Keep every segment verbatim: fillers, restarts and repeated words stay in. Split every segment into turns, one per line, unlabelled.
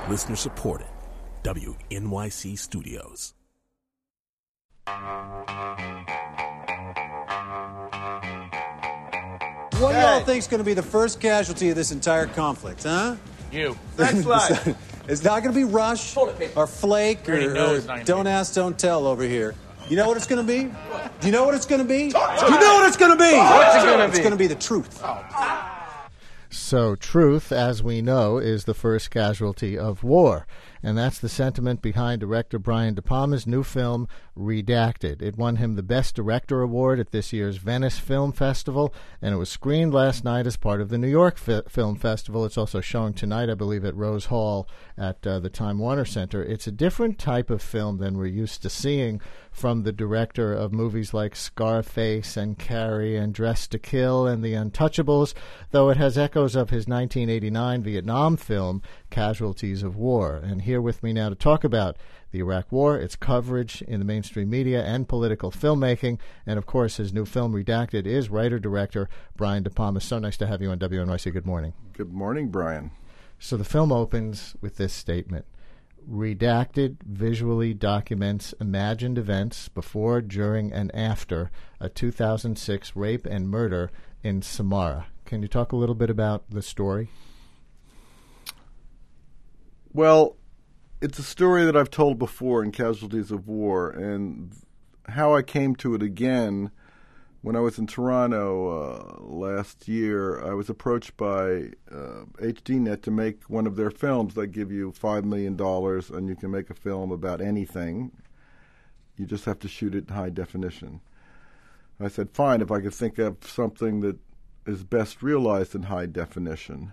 Listener supported. W N Y C Studios.
What do y'all think's going to be the first casualty of this entire conflict, huh?
You. Next slide.
It's not going to be Rush or Flake or, or Don't Ask, Don't Tell over here. You know what it's going to be? Do you know what it's going to be? Do you know what it's going to be?
What's it going to be?
It's going to be the truth.
So truth, as we know, is the first casualty of war. And that's the sentiment behind director Brian De Palma's new film, Redacted. It won him the Best Director Award at this year's Venice Film Festival, and it was screened last night as part of the New York Fi- Film Festival. It's also showing tonight, I believe, at Rose Hall at uh, the Time Warner Center. It's a different type of film than we're used to seeing from the director of movies like Scarface and Carrie and Dress to Kill and The Untouchables, though it has echoes of his nineteen eighty-nine Vietnam film, Casualties of War. And here with me now to talk about the Iraq War, its coverage in the mainstream media and political filmmaking, and of course his new film Redacted, is writer-director Brian De Palma. So nice to have you on W N Y C. Good morning.
Good morning, Brian.
So the film opens with this statement. Redacted visually documents imagined events before, during, and after a two thousand six rape and murder in Samarra. Can you talk a little bit about the story?
Well, it's a story that I've told before in Casualties of War, and how I came to it again when I was in Toronto uh, last year. I was approached by uh, H D Net to make one of their films. They give you five million dollars and you can make a film about anything. You just have to shoot it in high definition. I said, fine, if I could think of something that is best realized in high definition.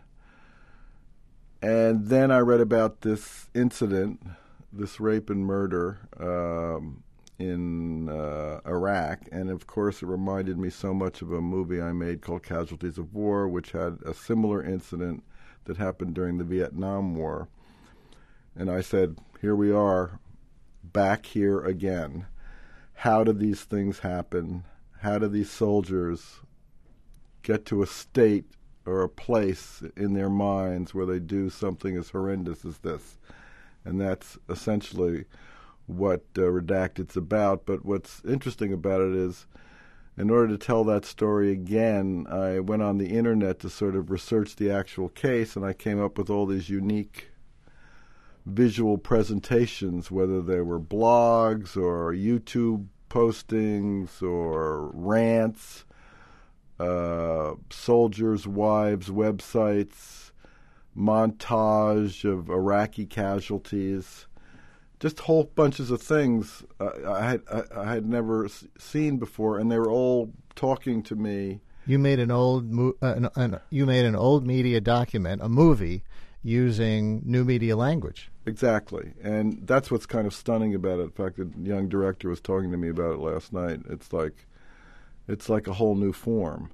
And then I read about this incident, this rape and murder um, in uh, Iraq, and of course it reminded me so much of a movie I made called Casualties of War, which had a similar incident that happened during the Vietnam War. And I said, here we are, back here again. How do these things happen? How do these soldiers get to a state or a place in their minds where they do something as horrendous as this? And that's essentially what uh, Redacted's about. But what's interesting about it is, in order to tell that story again, I went on the internet to sort of research the actual case, and I came up with all these unique visual presentations, whether they were blogs or YouTube postings or rants, Uh, soldiers' wives' websites, montage of Iraqi casualties, just whole bunches of things uh, I had I, I had never s- seen before, and they were all talking to me.
You made an old mo- uh, an, an, you made an old media document, a movie, using new media language.
Exactly, and that's what's kind of stunning about it. In fact, the young director was talking to me about it last night. It's like It's like a whole new form.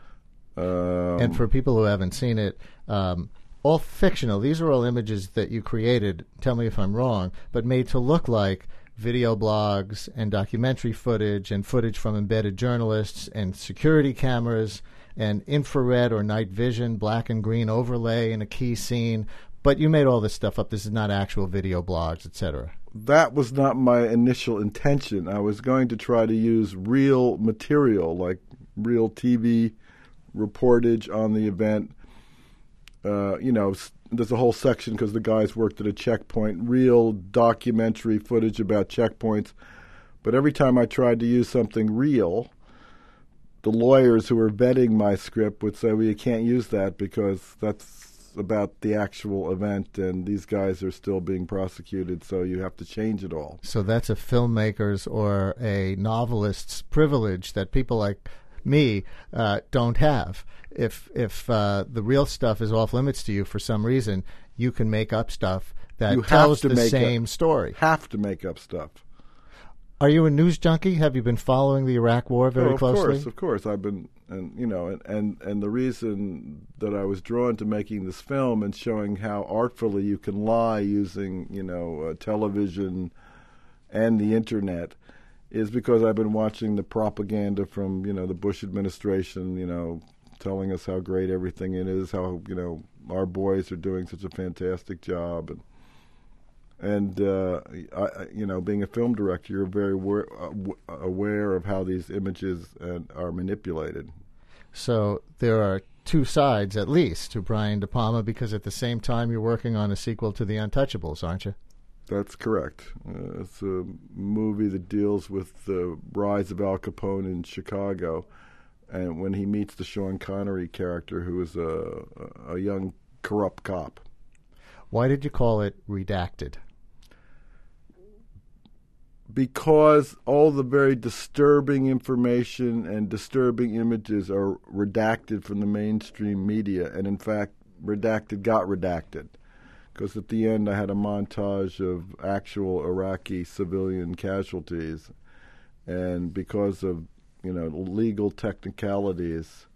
Um,
and for people who haven't seen it, um, all fictional. These are all images that you created, tell me if I'm wrong, but made to look like video blogs and documentary footage and footage from embedded journalists and security cameras and infrared or night vision, black and green overlay in a key scene. But you made all this stuff up. This is not actual video blogs, et cetera.
That was not my initial intention. I was going to try to use real material, like real T V reportage on the event. Uh, you know, there's a whole section because the guys worked at a checkpoint, real documentary footage about checkpoints. But every time I tried to use something real, the lawyers who were vetting my script would say, well, you can't use that because that's about the actual event, and these guys are still being prosecuted, so you have to change it all.
So that's a filmmaker's or a novelist's privilege that people like me uh, don't have. If if uh, the real stuff is off limits to you for some reason, you can make up stuff that
you
tells
have to
the
make
same
up,
story.
Have to make up stuff.
Are you a news junkie? Have you been following the Iraq War very
oh, of
closely?
Of course, of course. I've been, and you know, and, and and the reason that I was drawn to making this film and showing how artfully you can lie using, you know, uh, television and the internet is because I've been watching the propaganda from, you know, the Bush administration, you know, telling us how great everything it is, how, you know, our boys are doing such a fantastic job, and And, uh, I, you know, being a film director, you're very aware, uh, aware of how these images uh, are manipulated.
So there are two sides, at least, to Brian De Palma, because at the same time you're working on a sequel to The Untouchables, aren't you?
That's correct. Uh, it's a movie that deals with the rise of Al Capone in Chicago, and when he meets the Sean Connery character, who is a, a young corrupt cop.
Why did you call it Redacted?
Because all the very disturbing information and disturbing images are redacted from the mainstream media, and in fact, redacted got redacted. Because at the end I had a montage of actual Iraqi civilian casualties, and because of, you know, legal technicalities,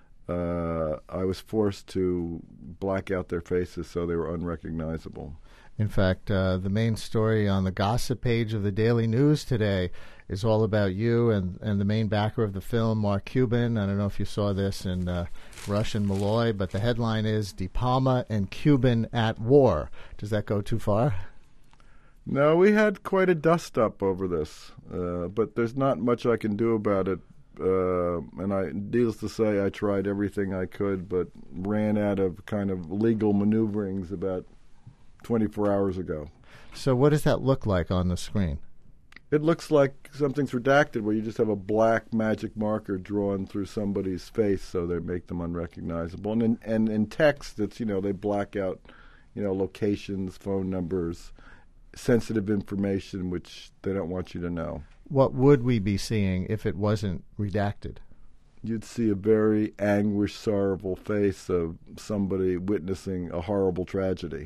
uh, I was forced to black out their faces so they were unrecognizable.
In fact, uh, the main story on the gossip page of the Daily News today is all about you and, and the main backer of the film, Mark Cuban. I don't know if you saw this in uh, Rush and Malloy, but the headline is De Palma and Cuban at War. Does that go too far?
No, we had quite a dust-up over this, uh, but there's not much I can do about it. Uh, and I, needless to say, I tried everything I could, but ran out of kind of legal maneuverings about twenty-four hours ago.
So what does that look like on the screen?
It looks like something's redacted, where you just have a black magic marker drawn through somebody's face so they make them unrecognizable. And in, and in text, it's, you know, they black out, you know, locations, phone numbers, sensitive information which they don't want you to know.
What would we be seeing if it wasn't redacted?
You'd see a very anguished, sorrowful face of somebody witnessing a horrible tragedy.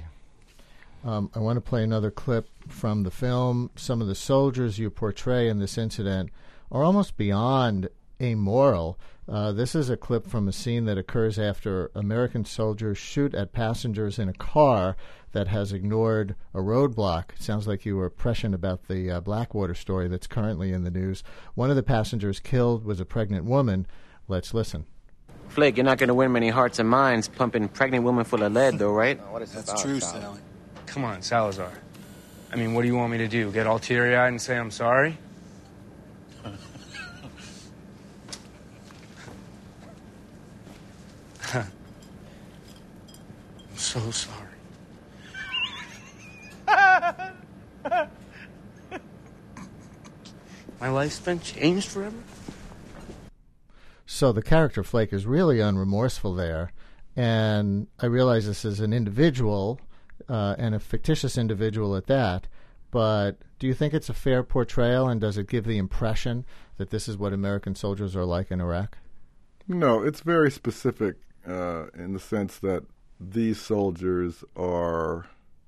Um, I want to play another clip from the film. Some of the soldiers you portray in this incident are almost beyond amoral. Uh, this is a clip from a scene that occurs after American soldiers shoot at passengers in a car that has ignored a roadblock. It sounds like you were prescient about the uh, Blackwater story that's currently in the news. One of the passengers killed was a pregnant woman. Let's listen.
Flake, you're not going to win many hearts and minds pumping pregnant women full of lead, though, right?
That's true, Sally.
Come on, Salazar. I mean, what do you want me to do? Get all teary-eyed and say I'm sorry? I'm so sorry. My life's been changed forever?
So the character Flake is really unremorseful there, and I realize this is an individual, uh, and a fictitious individual at that, but do you think it's a fair portrayal, and does it give the impression that this is what American soldiers are like in Iraq?
No, it's very specific uh, in the sense that these soldiers are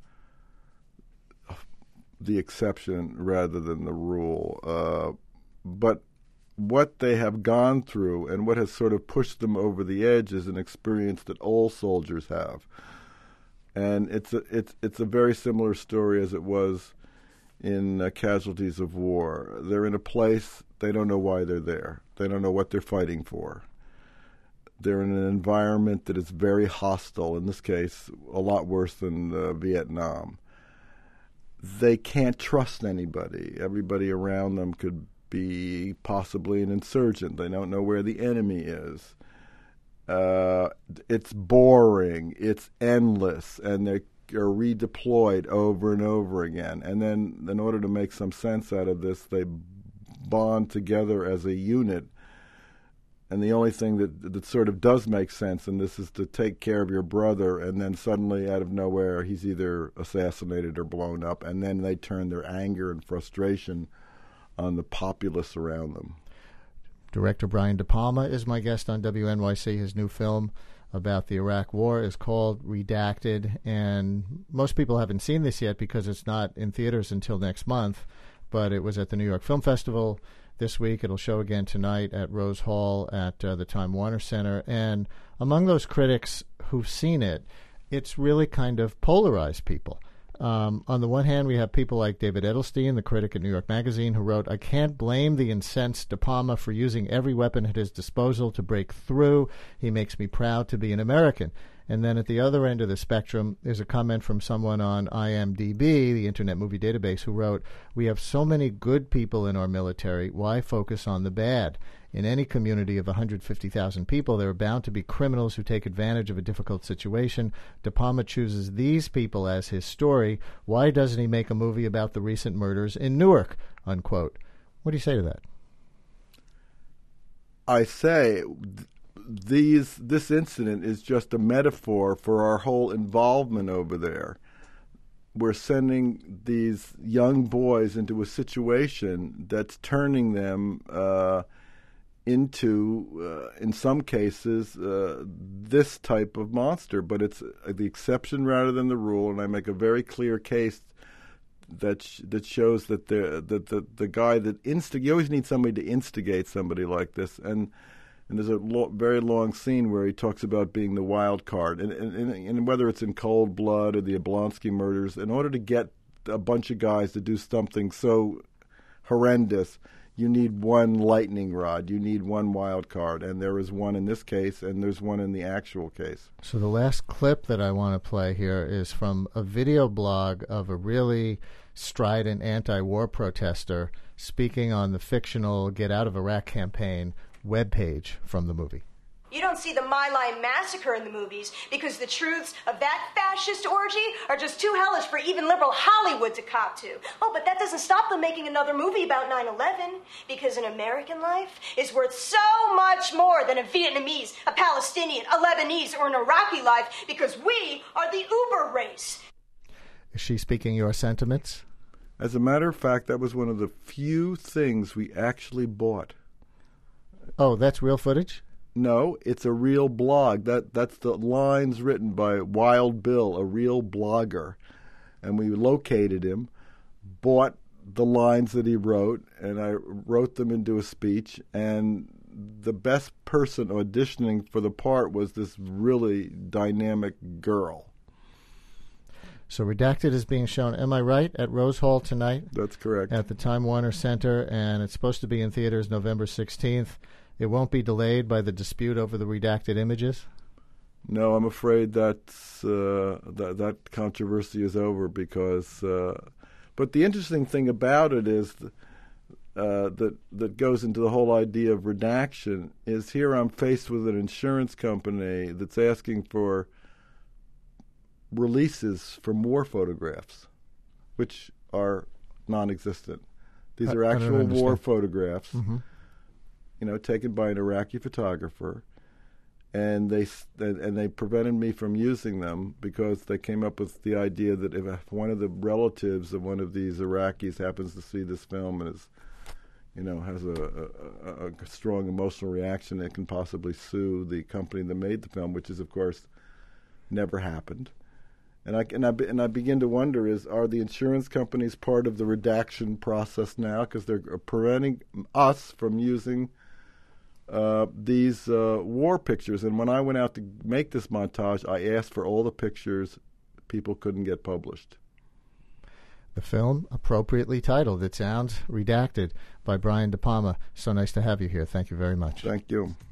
the exception rather than the rule. Uh, but what they have gone through and what has sort of pushed them over the edge is an experience that all soldiers have. And it's a, it's, it's a very similar story as it was in uh, Casualties of War. They're in a place, they don't know why they're there. They don't know what they're fighting for. They're in an environment that is very hostile, in this case, a lot worse than uh, Vietnam. They can't trust anybody. Everybody around them could be possibly an insurgent. They don't know where the enemy is. Uh, it's boring. It's endless. And they are redeployed over and over again. And then in order to make some sense out of this, they bond together as a unit. And the only thing that that sort of does make sense in this is to take care of your brother, and then suddenly out of nowhere he's either assassinated or blown up, and then they turn their anger and frustration on the populace around them.
Director Brian De Palma is my guest on W N Y C. His new film about the Iraq War is called Redacted, and most people haven't seen this yet because it's not in theaters until next month, but it was at the New York Film Festival this week. It'll show again tonight at Rose Hall at uh, the Time Warner Center. And among those critics who've seen it, it's really kind of polarized people. Um, on the one hand, we have people like David Edelstein, the critic at New York Magazine, who wrote, "I can't blame the incensed De Palma for using every weapon at his disposal to break through. He makes me proud to be an American." And then at the other end of the spectrum, there's a comment from someone on I M D B, the Internet Movie Database, who wrote, "We have so many good people in our military. Why focus on the bad? In any community of one hundred fifty thousand people, there are bound to be criminals who take advantage of a difficult situation. De Palma chooses these people as his story. Why doesn't he make a movie about the recent murders in Newark?" Unquote. What do you say to that?
I say these this incident is just a metaphor for our whole involvement over there. We're sending these young boys into a situation that's turning them uh, into, uh, in some cases, uh, this type of monster. But it's uh, the exception rather than the rule, and I make a very clear case that sh- that shows that the that the, the guy that instig you always need somebody to instigate somebody like this, and and there's a lo- very long scene where he talks about being the wild card, and, and, and, and whether it's in Cold Blood or the Oblonsky murders, in order to get a bunch of guys to do something so horrendous, you need one lightning rod, you need one wild card, and there is one in this case, and there's one in the actual case.
So the last clip that I want to play here is from a video blog of a really strident anti-war protester speaking on the fictional Get Out of Iraq campaign webpage from the movie.
You don't see the My Lai massacre in the movies because the truths of that fascist orgy are just too hellish for even liberal Hollywood to cop to. Oh, but that doesn't stop them making another movie about nine eleven, because an American life is worth so much more than a Vietnamese, a Palestinian, a Lebanese, or an Iraqi life, because we are the Uber race.
Is she speaking your sentiments?
As a matter of fact, that was one of the few things we actually bought.
Oh, that's real footage?
No, it's a real blog. That that's the lines written by Wild Bill, a real blogger. And we located him, bought the lines that he wrote, and I wrote them into a speech. And the best person auditioning for the part was this really dynamic girl.
So Redacted is being shown, am I right, at Rose Hall tonight?
That's correct.
At the Time Warner Center, and it's supposed to be in theaters November sixteenth. It won't be delayed by the dispute over the redacted images?
No, I'm afraid that's, uh, that that controversy is over because... Uh, but the interesting thing about it is th- uh, that that goes into the whole idea of redaction is here I'm faced with an insurance company that's asking for releases for more photographs, which are non-existent. These
I,
are actual war photographs.
Mm-hmm.
You know, taken by an Iraqi photographer, and they and they prevented me from using them because they came up with the idea that if one of the relatives of one of these Iraqis happens to see this film and is, you know, has a, a, a strong emotional reaction, it can possibly sue the company that made the film, which is, of course, never happened. And I and I and I begin to wonder: is are the insurance companies part of the redaction process now because they're preventing us from using Uh, these uh, war pictures? And when I went out to make this montage, I asked for all the pictures people couldn't get published.
The film, appropriately titled, it sounds, Redacted, by Brian De Palma. So nice to have you here. Thank you very much.
Thank you.